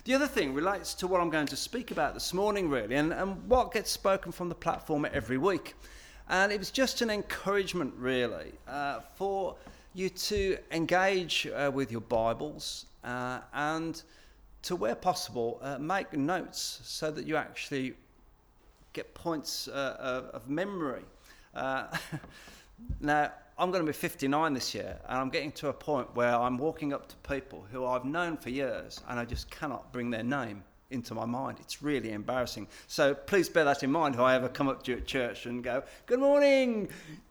The other thing relates to what I'm going to speak about this morning, really, and what gets spoken from the platform every week. And it was just an encouragement, really, for you to engage with your Bibles and to, where possible, make notes so that you actually get points of memory. Now, I'm going to be 59 this year, and I'm getting to a point where I'm walking up to people who I've known for years, and I just cannot bring their name into my mind. It's really embarrassing. So please bear that in mind if I ever come up to you at church and go, "Good morning.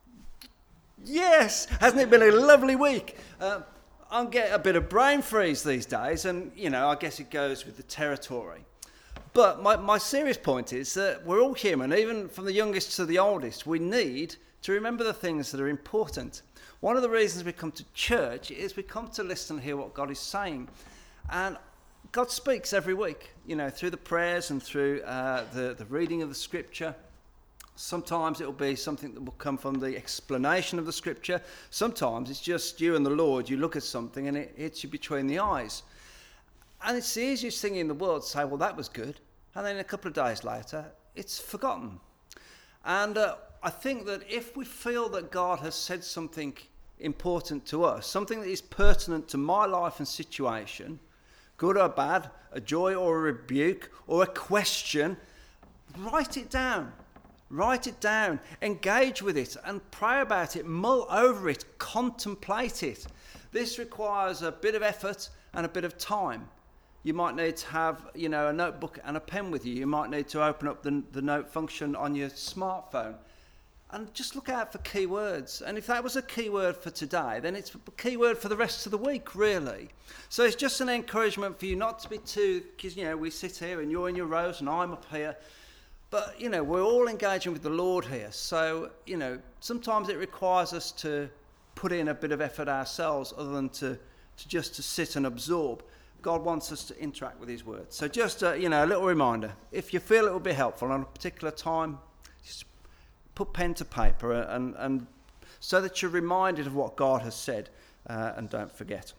Yes, hasn't it been a lovely week?" I'm getting a bit of brain freeze these days, and, I guess it goes with the territory. But my serious point is that we're all human, even from the youngest to the oldest. We need to remember the things that are important. One of the reasons we come to church is we come to listen and hear what God is saying. And God speaks every week, through the prayers and through the reading of the scripture. Sometimes it will be something that will come from the explanation of the scripture. Sometimes it's just you and the Lord. You look at something and it hits you between the eyes. And it's the easiest thing in the world to say, well, that was good. And then a couple of days later, it's forgotten. And I think that if we feel that God has said something important to us, something that is pertinent to my life and situation, good or bad, a joy or a rebuke or a question, write it down. Write it down, engage with it and pray about it, mull over it, contemplate it. This requires a bit of effort and a bit of time. You might need to have, a notebook and a pen with you. You might need to open up the note function on your smartphone and just look out for keywords. And if that was a keyword for today, then it's a keyword for the rest of the week, really. So it's just an encouragement for you not to be too, because, we sit here and you're in your rows and I'm up here. But, we're all engaging with the Lord here. So, sometimes it requires us to put in a bit of effort ourselves other than to just to sit and absorb. God wants us to interact with his word. So just, a little reminder. If you feel it will be helpful on a particular time, just put pen to paper and so that you're reminded of what God has said and don't forget.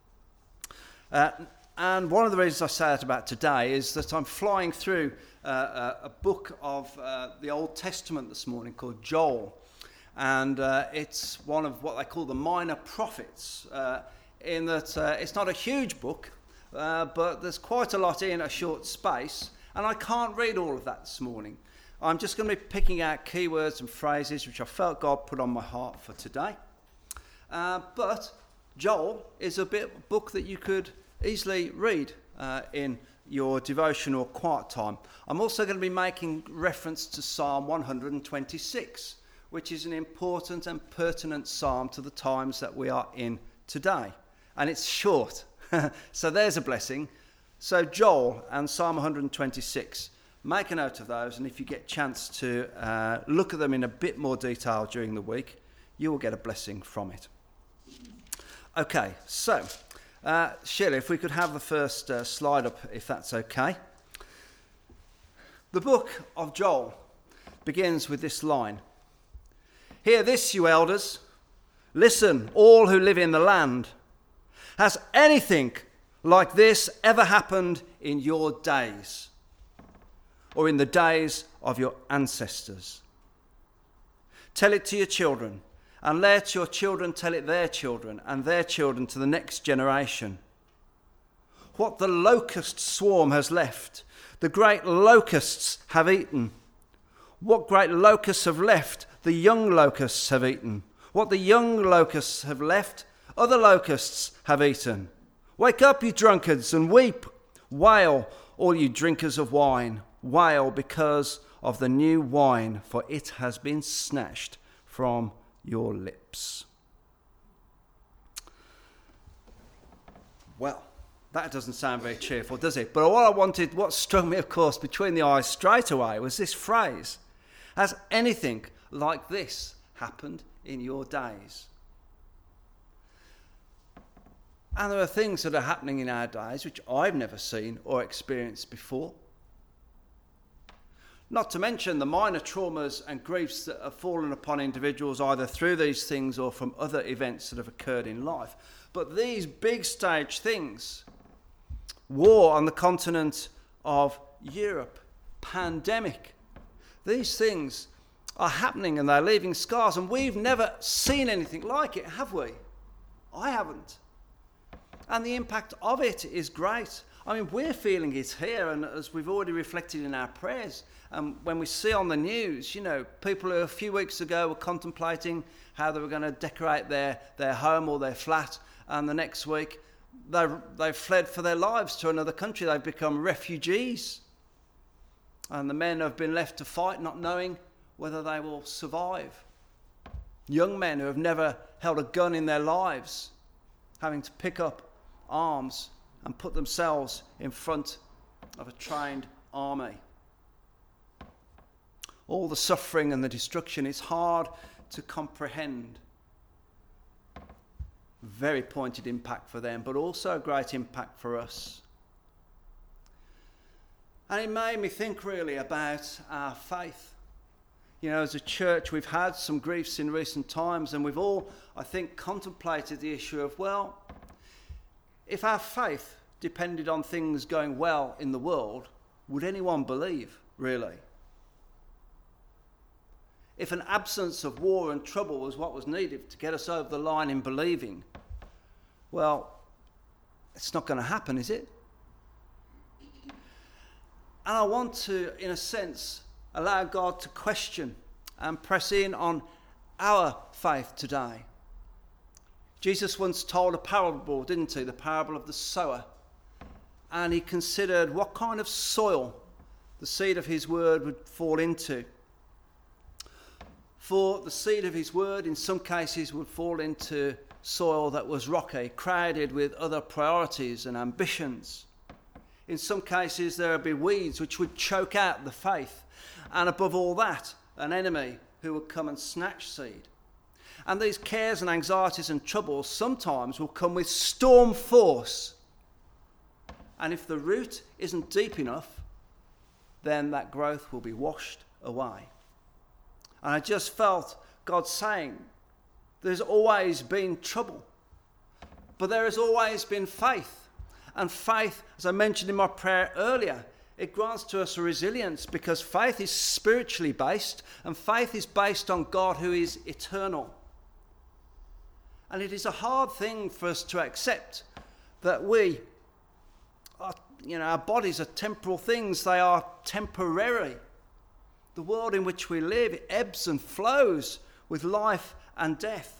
And one of the reasons I say that about today is that I'm flying through a book of the Old Testament this morning called Joel. And it's one of what they call the minor prophets, in that it's not a huge book, but there's quite a lot in a short space. And I can't read all of that this morning. I'm just going to be picking out keywords and phrases which I felt God put on my heart for today. But Joel is a book that you could easily read in your devotion or quiet time. I'm also going to be making reference to Psalm 126, which is an important and pertinent psalm to the times that we are in today. And it's short, so there's a blessing. So Joel and Psalm 126, make a note of those, and if you get a chance to look at them in a bit more detail during the week, you will get a blessing from it. Okay, so Shirley, if we could have the first slide up, if that's okay. The book of Joel begins with this line. "Hear this, you elders. Listen, all who live in the land. Has anything like this ever happened in your days, or in the days of your ancestors? Tell it to your children, and let your children tell it their children, and their children to the next generation. What the locust swarm has left, the great locusts have eaten. What great locusts have left, the young locusts have eaten. What the young locusts have left, other locusts have eaten. Wake up, you drunkards, and weep. Wail, all you drinkers of wine. Wail because of the new wine, for it has been snatched from your lips." Well, that doesn't sound very cheerful, does it? But what struck me, of course, between the eyes straight away was this phrase. Has anything like this happened in your days? And there are things that are happening in our days which I've never seen or experienced before. Not to mention the minor traumas and griefs that have fallen upon individuals either through these things or from other events that have occurred in life. But these big stage things, war on the continent of Europe, pandemic. These things are happening and they're leaving scars, and we've never seen anything like it, have we? I haven't. And the impact of it is great. I mean, we're feeling it here, and as we've already reflected in our prayers, when we see on the news, people who a few weeks ago were contemplating how they were going to decorate their home or their flat, and the next week they've fled for their lives to another country. They've become refugees. And the men have been left to fight, not knowing whether they will survive. Young men who have never held a gun in their lives, having to pick up arms and put themselves in front of a trained army. All the suffering and the destruction is hard to comprehend. Very pointed impact for them, but also a great impact for us. And it made me think really about our faith. As a church, we've had some griefs in recent times, and we've all, I think, contemplated the issue of, well, if our faith depended on things going well in the world, would anyone believe, really? If an absence of war and trouble was what was needed to get us over the line in believing, well, it's not going to happen, is it? And I want to, in a sense, allow God to question and press in on our faith today. Jesus once told a parable, didn't he? The parable of the sower. And he considered what kind of soil the seed of his word would fall into. For the seed of his word, in some cases, would fall into soil that was rocky, crowded with other priorities and ambitions. In some cases, there would be weeds which would choke out the faith. And above all that, an enemy who would come and snatch seed. And these cares and anxieties and troubles sometimes will come with storm force. And if the root isn't deep enough, then that growth will be washed away. And I just felt God saying, there's always been trouble, but there has always been faith. And faith, as I mentioned in my prayer earlier, it grants to us a resilience because faith is spiritually based, and faith is based on God who is eternal. And it is a hard thing for us to accept that our bodies are temporal things. They are temporary. The world in which we live, it ebbs and flows with life and death.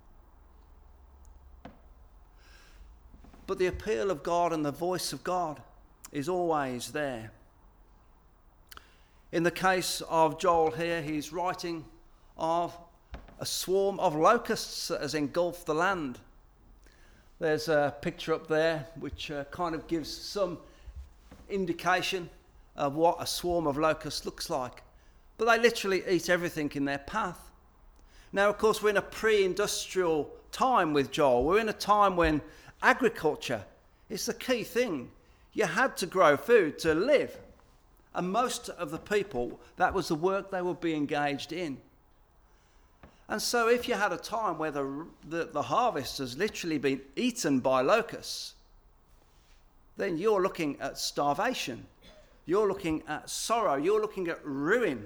But the appeal of God and the voice of God is always there. In the case of Joel here, he's writing of a swarm of locusts that has engulfed the land. There's a picture up there which kind of gives some indication of what a swarm of locusts looks like. But they literally eat everything in their path. Now, of course, we're in a pre-industrial time with Joel. We're in a time when agriculture is the key thing. You had to grow food to live. And most of the people, that was the work they would be engaged in. And so if you had a time where the harvest has literally been eaten by locusts, then you're looking at starvation. You're looking at sorrow. You're looking at ruin.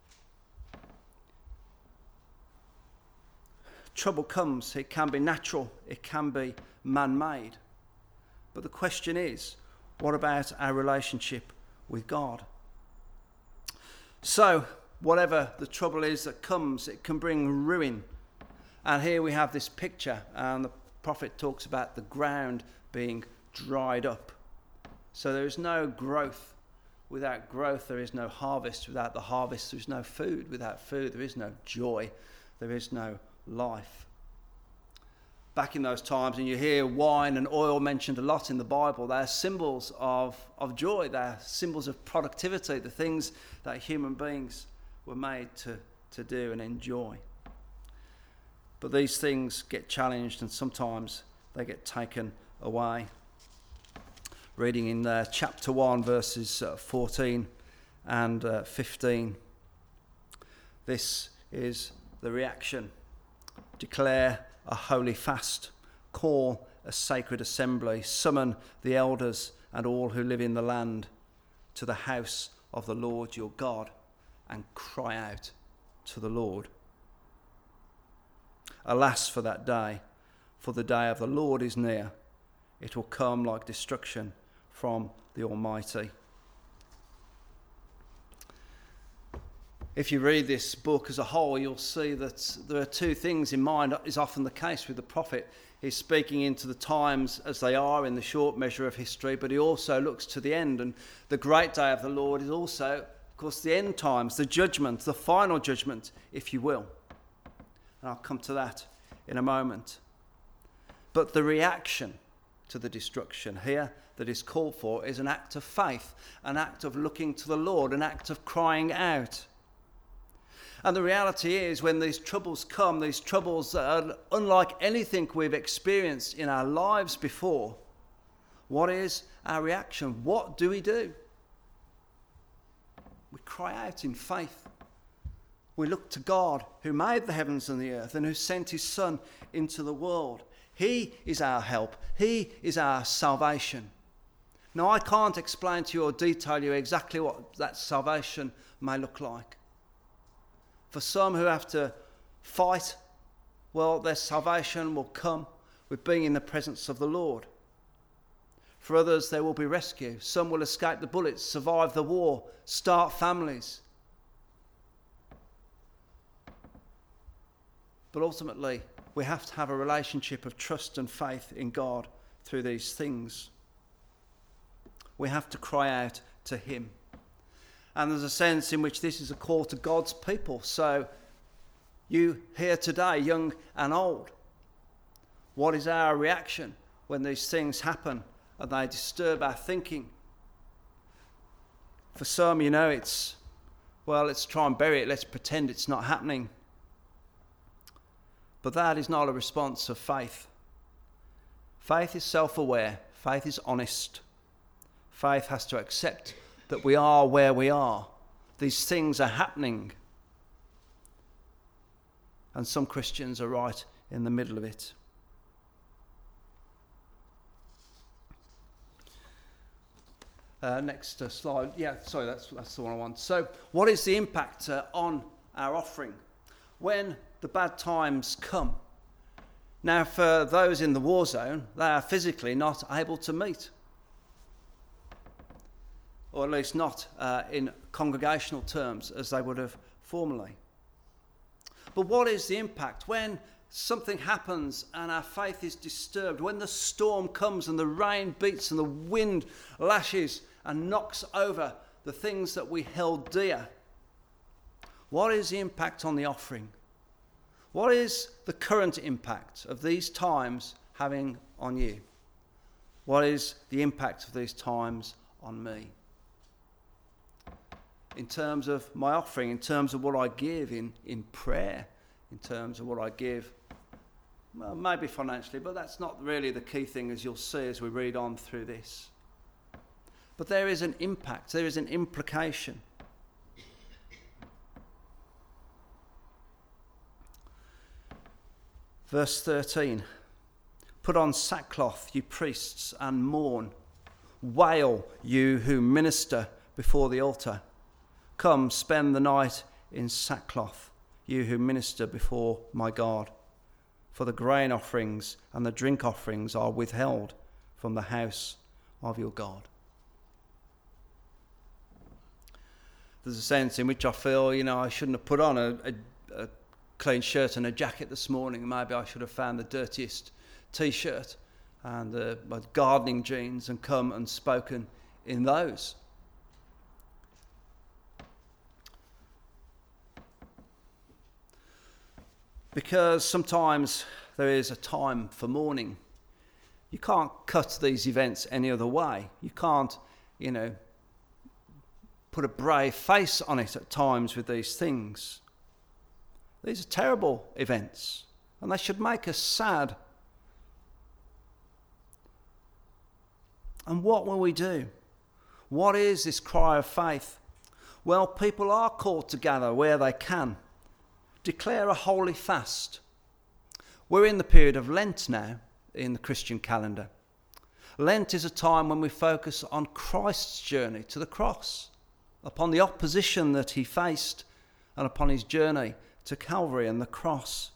Trouble comes. It can be natural. It can be man-made. But the question is, what about our relationship with God? So, whatever the trouble is that comes, it can bring ruin. And here we have this picture, and the prophet talks about the ground being dried up. So there is no growth. Without growth, there is no harvest. Without the harvest, there is no food. Without food, there is no joy. There is no life. Back in those times, and you hear wine and oil mentioned a lot in the Bible, they're symbols of joy. They're symbols of productivity, the things that human beings were made to do and enjoy. But these things get challenged, and sometimes they get taken away. Reading in chapter 1, verses 14 and 15. This is the reaction. Declare a holy fast, call a sacred assembly, summon the elders and all who live in the land to the house of the Lord your God, and cry out to the Lord. Alas for that day, for the day of the Lord is near. It will come like destruction from the Almighty. If you read this book as a whole, you'll see that there are two things in mind, is often the case with the prophet. He's speaking into the times as they are in the short measure of history, but he also looks to the end. And the great day of the Lord is also, of course, the end times, the judgment, the final judgment, if you will. And I'll come to that in a moment. But the reaction to the destruction here that is called for is an act of faith, an act of looking to the Lord, an act of crying out. And the reality is, when these troubles come, these troubles are unlike anything we've experienced in our lives before, what is our reaction? What do? We cry out in faith. We look to God, who made the heavens and the earth and who sent his Son into the world. He is our help. He is our salvation. Now, I can't explain to you or detail you exactly what that salvation may look like. For some who have to fight, well, their salvation will come with being in the presence of the Lord. For others, there will be rescue. Some will escape the bullets, survive the war, start families. But ultimately, we have to have a relationship of trust and faith in God through these things. We have to cry out to him. And there's a sense in which this is a call to God's people. So you here today, young and old, what is our reaction when these things happen and they disturb our thinking? For some, it's, well, let's try and bury it. Let's pretend it's not happening. But that is not a response of faith. Faith is self-aware. Faith is honest. Faith has to accept that we are where we are. These things are happening. And some Christians are right in the middle of it. Next slide. Yeah, sorry, that's the one I want. So what is the impact on our offering when the bad times come? Now, for those in the war zone, they are physically not able to meet. Or at least not in congregational terms as they would have formerly. But what is the impact when something happens and our faith is disturbed, when the storm comes and the rain beats and the wind lashes and knocks over the things that we held dear? What is the impact on the offering? What is the current impact of these times having on you? What is the impact of these times on me? In terms of my offering, in terms of what I give in prayer, in terms of what I give, well, maybe financially, but that's not really the key thing, as you'll see as we read on through this. But there is an impact, there is an implication. Verse 13, put on sackcloth, you priests, and mourn. Wail, you who minister before the altar. Come, spend the night in sackcloth, you who minister before my God. For the grain offerings and the drink offerings are withheld from the house of your God. There's a sense in which I feel, I shouldn't have put on a clean shirt and a jacket this morning. Maybe I should have found the dirtiest T-shirt and my gardening jeans and come and spoken in those. Because sometimes there is a time for mourning. You can't cut these events any other way. You can't, put a brave face on it at times with these things. These are terrible events, and they should make us sad. And what will we do? What is this cry of faith? Well, people are called to gather where they can. Declare a holy fast. We're in the period of Lent now in the Christian calendar. Lent is a time when we focus on Christ's journey to the cross, upon the opposition that he faced, and upon his journey to Calvary and the cross.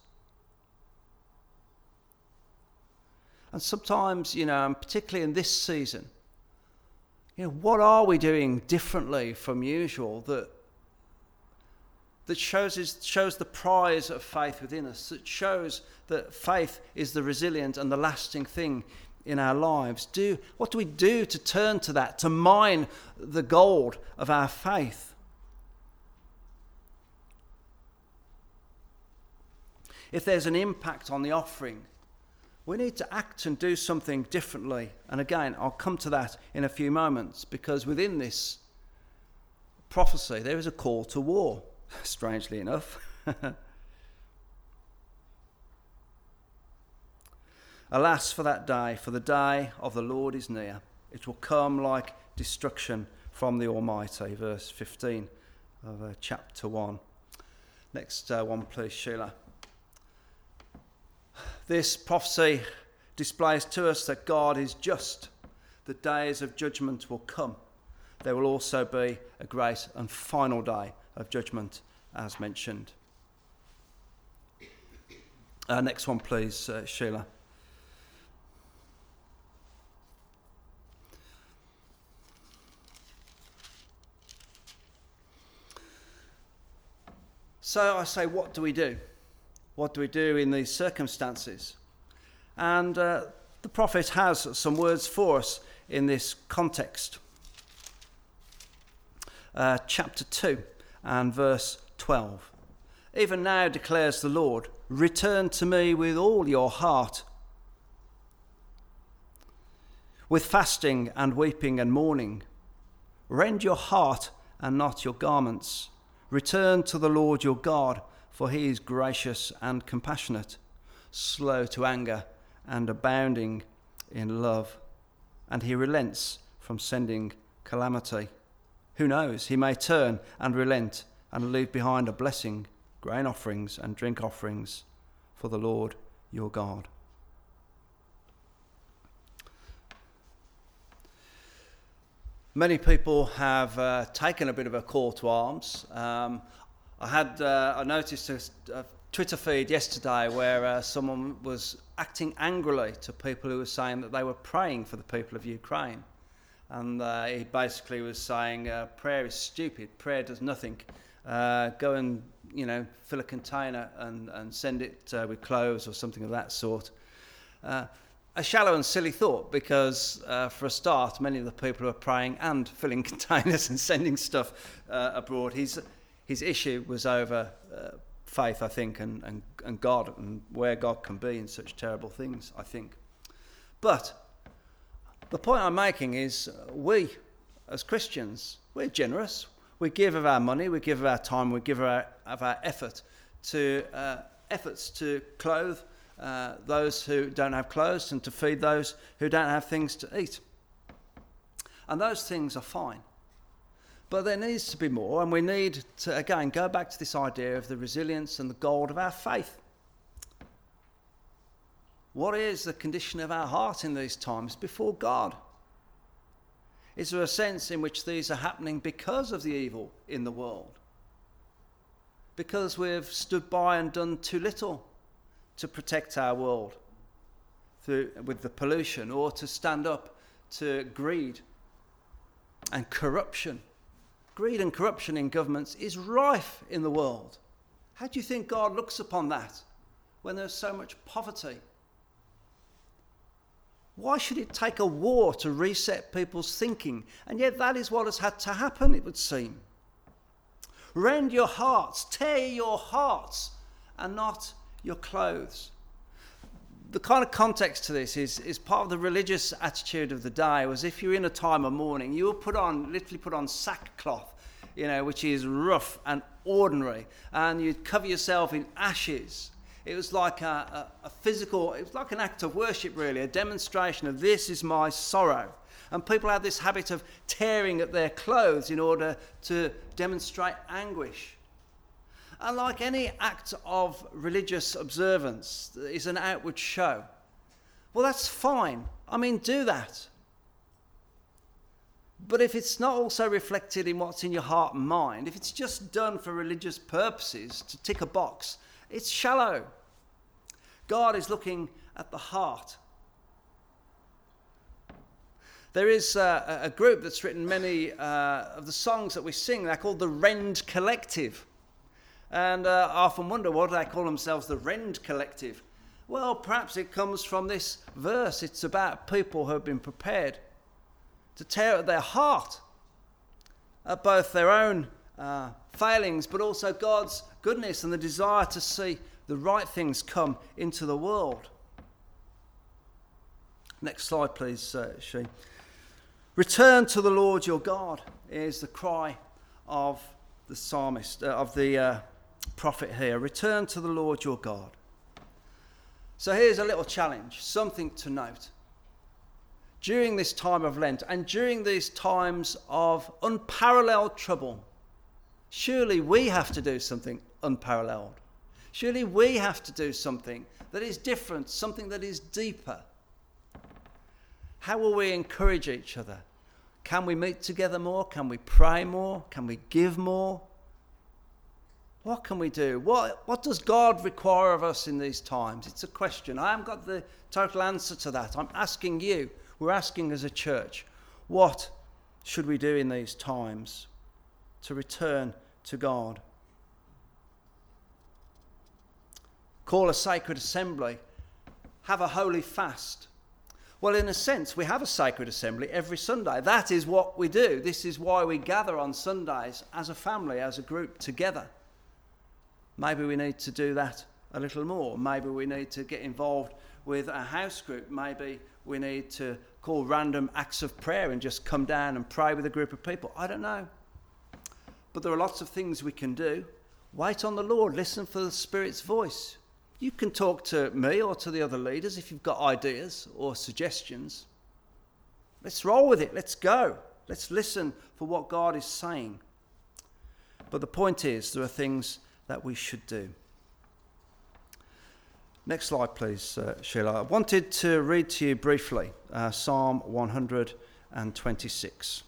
And sometimes, and particularly in this season, what are we doing differently from usual that shows the prize of faith within us, that shows that faith is the resilient and the lasting thing in our lives? What do we do to turn to that, to mine the gold of our faith? If there's an impact on the offering, we need to act and do something differently. And again, I'll come to that in a few moments, because within this prophecy, there is a call to war, strangely enough. Alas for that day, for the day of the Lord is near. It will come like destruction from the Almighty. Verse 15 of chapter 1. Next one, please, Sheila. This prophecy displays to us that God is just. The days of judgment will come. There will also be a great and final day of judgment, as mentioned. Next one, please, Sheila. So I say, what do we do? What do we do in these circumstances? And the prophet has some words for us in this context. Chapter 2 and verse 12. Even now declares the Lord, return to me with all your heart, with fasting and weeping and mourning. Rend your heart and not your garments. Return to the Lord your God, for he is gracious and compassionate, slow to anger and abounding in love, and he relents from sending calamity. Who knows, he may turn and relent and leave behind a blessing, grain offerings and drink offerings for the Lord your God. Many people have taken a bit of a call to arms. I noticed a Twitter feed yesterday where someone was acting angrily to people who were saying that they were praying for the people of Ukraine. And he basically was saying, prayer is stupid, prayer does nothing. Go and, fill a container and send it with clothes or something of that sort. A shallow and silly thought, because for a start, many of the people who are praying and filling containers and sending stuff abroad, his issue was over faith, I think, and God, and where God can be in such terrible things, I think. But the point I'm making is we, as Christians, we're generous. We give of our money, we give of our time, we give of our effort to efforts to clothe those who don't have clothes and to feed those who don't have things to eat. And those things are fine. But there needs to be more, and we need to, again, go back to this idea of the resilience and the gold of our faith. What is the condition of our heart in these times before God? Is there a sense in which these are happening because of the evil in the world? Because we've stood by and done too little to protect our world with the pollution, or to stand up to greed and corruption? Greed and corruption in governments is rife in the world. How do you think God looks upon that when there's so much poverty? Why should it take a war to reset people's thinking? And yet that is what has had to happen, it would seem. Rend your hearts, tear your hearts, and not your clothes. The kind of context to this is part of the religious attitude of the day. Was if you're in a time of mourning, you were literally put on sackcloth, which is rough and ordinary, and you'd cover yourself in ashes. It was like a physical, it was like an act of worship, really, a demonstration of this is my sorrow. And people had this habit of tearing at their clothes in order to demonstrate anguish. And like any act of religious observance is an outward show. Well, that's fine. I mean, do that. But if it's not also reflected in what's in your heart and mind, if it's just done for religious purposes to tick a box, it's shallow. God is looking at the heart. There is a group that's written many of the songs that we sing. They're called the Rend Collective. And I often wonder, why do they call themselves the Rend Collective? Well, perhaps it comes from this verse. It's about people who have been prepared to tear at their heart at both their own failings, but also God's goodness and the desire to see the right things come into the world. Next slide, please, She. Return to the Lord your God is the cry of the psalmist, of the prophet here. Return to the Lord your God. So here's a little challenge, something to note. During this time of Lent and during these times of unparalleled trouble, surely we have to do something unparalleled. Surely we have to do something that is different, something that is deeper. How will we encourage each other? Can we meet together more? Can we pray more? Can we give more? What can we do? What does God require of us in these times? It's a question. I haven't got the total answer to that. I'm asking you. We're asking as a church, what should we do in these times to return to God? Call a sacred assembly. Have a holy fast. Well, in a sense, we have a sacred assembly every Sunday. That is what we do. This is why we gather on Sundays as a family, as a group together. Maybe we need to do that a little more. Maybe we need to get involved with a house group. Maybe we need to call random acts of prayer and just come down and pray with a group of people. I don't know. But there are lots of things we can do. Wait on the Lord. Listen for the Spirit's voice. You can talk to me or to the other leaders if you've got ideas or suggestions. Let's roll with it. Let's go. Let's listen for what God is saying. But the point is, there are things that we should do. Next slide, please, Sheila. I wanted to read to you briefly Psalm 126.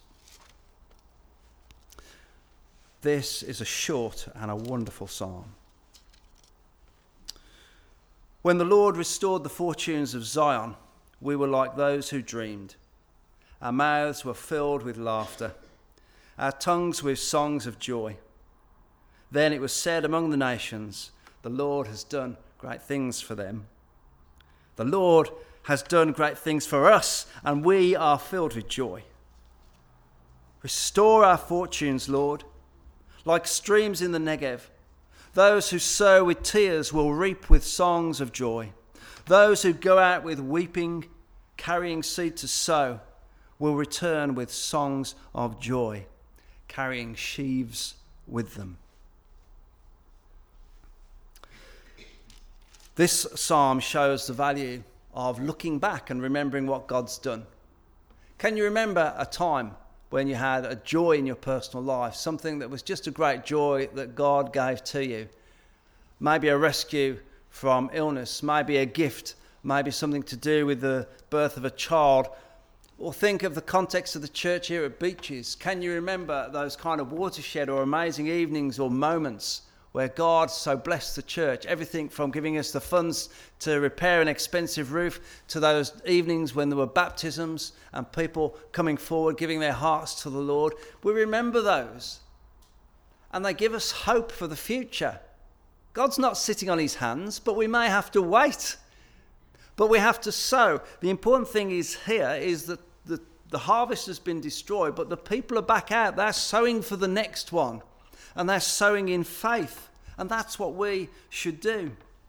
This is a short and a wonderful psalm. When the Lord restored the fortunes of Zion, we were like those who dreamed. Our mouths were filled with laughter, our tongues with songs of joy. Then it was said among the nations, the Lord has done great things for them. The Lord has done great things for us, and we are filled with joy. Restore our fortunes, Lord, like streams in the Negev. Those who sow with tears will reap with songs of joy. Those who go out with weeping, carrying seed to sow, will return with songs of joy, carrying sheaves with them. This psalm shows the value of looking back and remembering what God's done. Can you remember a time when you had a joy in your personal life, something that was just a great joy that God gave to you? Maybe a rescue from illness, maybe a gift, maybe something to do with the birth of a child. Or think of the context of the church here at Beaches. Can you remember those kind of watershed or amazing evenings or moments where God so blessed the church? Everything from giving us the funds to repair an expensive roof to those evenings when there were baptisms and people coming forward, giving their hearts to the Lord. We remember those. And they give us hope for the future. God's not sitting on his hands, but we may have to wait. But we have to sow. The important thing is here is that the harvest has been destroyed, but the people are back out. They're sowing for the next one. And they're sowing in faith. And that's what we should do.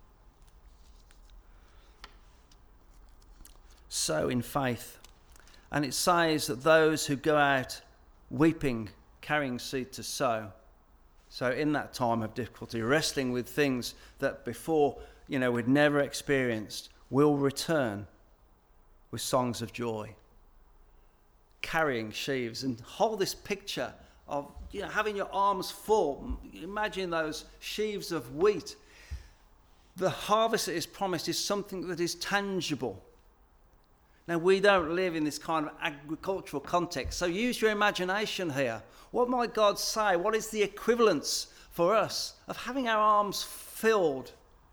Sow in faith. And it says that those who go out weeping, carrying seed to sow. So in that time of difficulty, wrestling with things that before, we'd never experienced, will return with songs of joy. Carrying sheaves. And hold this picture of having your arms full. Imagine those sheaves of wheat. The harvest that is promised is something that is tangible. Now, we don't live in this kind of agricultural context, so use your imagination here. What might God say? What is the equivalence for us of having our arms filled?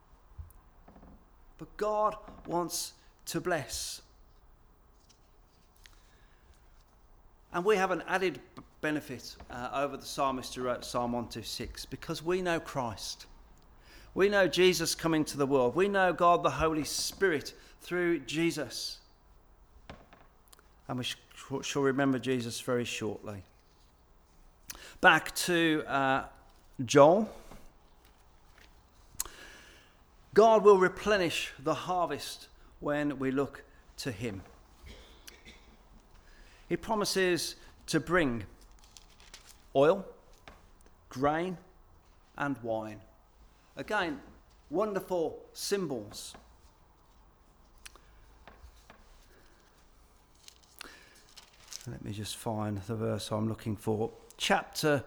But God wants to bless. And we have an added benefit over the psalmist who wrote Psalm 126, because we know Christ. We know Jesus coming to the world. We know God the Holy Spirit through Jesus. And we shall remember Jesus very shortly. Back to Joel. God will replenish the harvest when we look to him. He promises to bring oil, grain, and wine. Again, wonderful symbols. Let me just find the verse I'm looking for. Chapter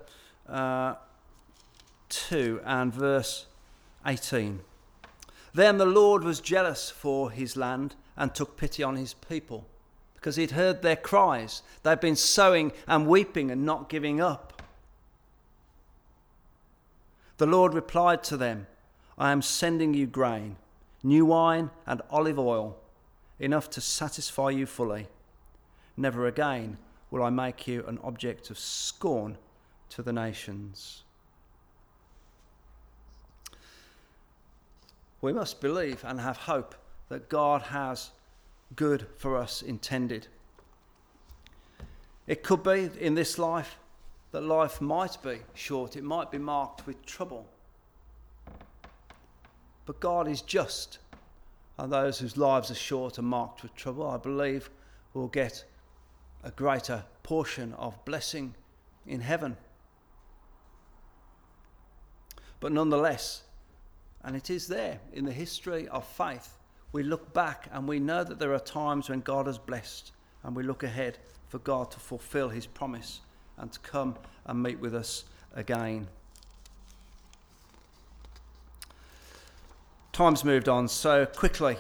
2 and verse 18. Then the Lord was jealous for his land and took pity on his people, because he'd heard their cries. They'd been sowing and weeping and not giving up. The Lord replied to them, I am sending you grain, new wine and olive oil, enough to satisfy you fully. Never again will I make you an object of scorn to the nations. We must believe and have hope that God has good for us intended. It could be in this life that life might be short. It might be marked with trouble. But God is just. And those whose lives are short and marked with trouble, I believe, will get a greater portion of blessing in heaven. But nonetheless, and it is there in the history of faith, we look back and we know that there are times when God has blessed, and we look ahead for God to fulfill his promise and to come and meet with us again. Time's moved on so quickly.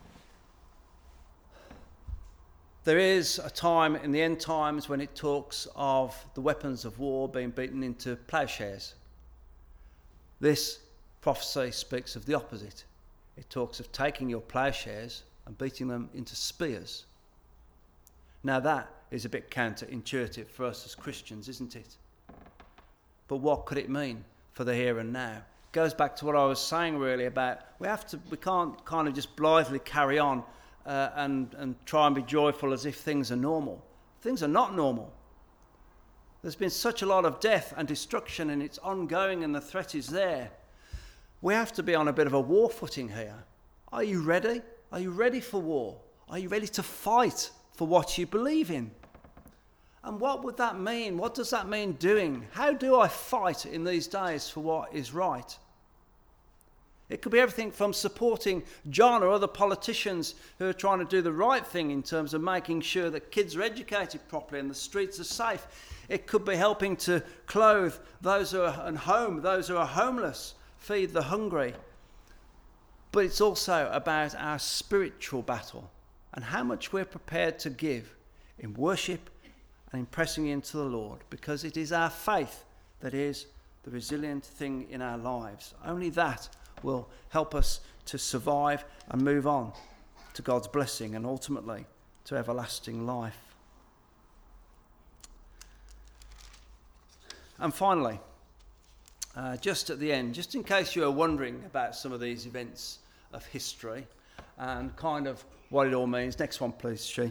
There is a time in the end times when it talks of the weapons of war being beaten into plowshares. This prophecy speaks of the opposite. It talks of taking your plowshares and beating them into spears. Now that is a bit counterintuitive for us as Christians, isn't it? But what could it mean for the here and now? It goes back to what I was saying really about we can't kind of just blithely carry on and try and be joyful as if things are normal. Things are not normal. There's been such a lot of death and destruction, and it's ongoing, and the threat is there. We have to be on a bit of a war footing here. Are you ready? Are you ready for war? Are you ready to fight for what you believe in? And what would that mean? What does that mean doing? How do I fight in these days for what is right? It could be everything from supporting John or other politicians who are trying to do the right thing in terms of making sure that kids are educated properly and the streets are safe. It could be helping to clothe those who are at home, those who are homeless, feed the hungry. But it's also about our spiritual battle and how much we're prepared to give in worship and in pressing into the Lord, because it is our faith that is the resilient thing in our lives. Only that will help us to survive and move on to God's blessing and ultimately to everlasting life. And finally, just at the end, just in case you are wondering about some of these events of history and kind of what it all means. Next one, please, She.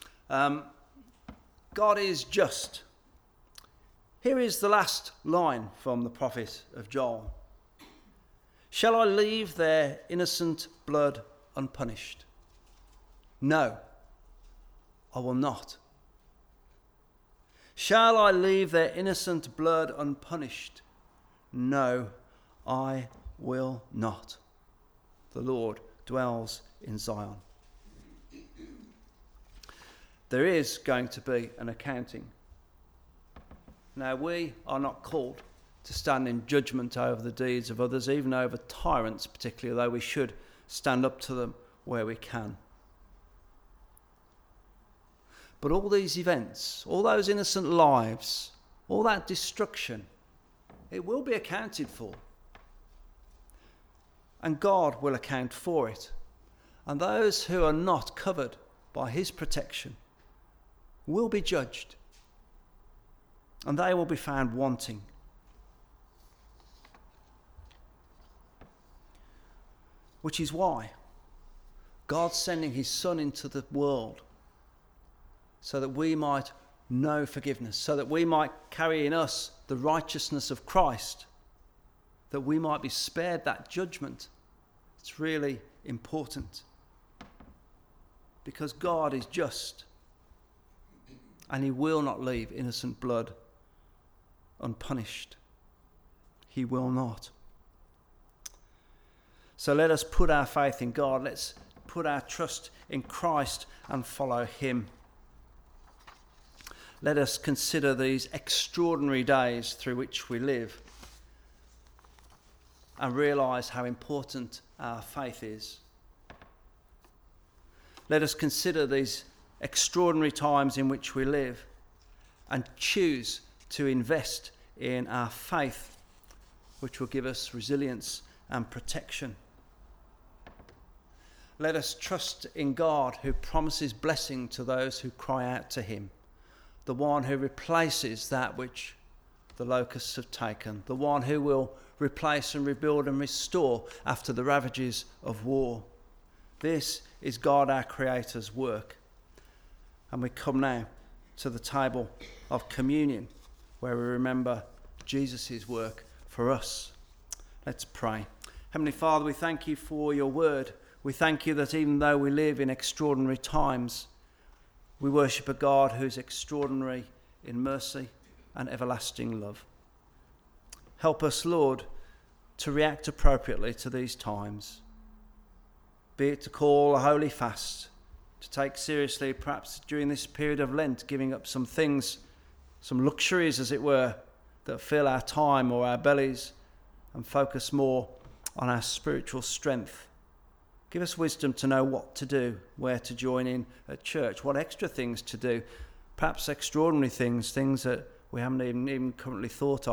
God is just. Here is the last line from the prophet of Joel. Shall I leave their innocent blood unpunished? No, I will not. Shall I leave their innocent blood unpunished? No, I will not. The Lord dwells in Zion. There is going to be an accounting. Now, we are not called to stand in judgment over the deeds of others, even over tyrants particularly, though we should stand up to them where we can. But all these events, all those innocent lives, all that destruction, it will be accounted for. And God will account for it. And those who are not covered by his protection will be judged. And they will be found wanting. Which is why God's sending his Son into the world so that we might know forgiveness, so that we might carry in us the righteousness of Christ, that we might be spared that judgment. It's really important. Because God is just, and he will not leave innocent blood unpunished. He will not. So let us put our faith in God. Let's put our trust in Christ and follow him. Let us consider these extraordinary days through which we live and realise how important our faith is. Let us consider these extraordinary times in which we live and choose to invest in our faith, which will give us resilience and protection. Let us trust in God, who promises blessing to those who cry out to him, the one who replaces that which the locusts have taken, the one who will replace and rebuild and restore after the ravages of war. This is God our Creator's work. And we come now to the table of communion, where we remember Jesus' work for us. Let's pray. Heavenly Father, we thank you for your word. We thank you that even though we live in extraordinary times, we worship a God who is extraordinary in mercy and everlasting love. Help us, Lord, to react appropriately to these times, be it to call a holy fast, to take seriously perhaps during this period of Lent, giving up some things, some luxuries as it were, that fill our time or our bellies, and focus more on our spiritual strength. Give us wisdom to know what to do, where to join in at church, what extra things to do, perhaps extraordinary things, things that we haven't even currently thought of.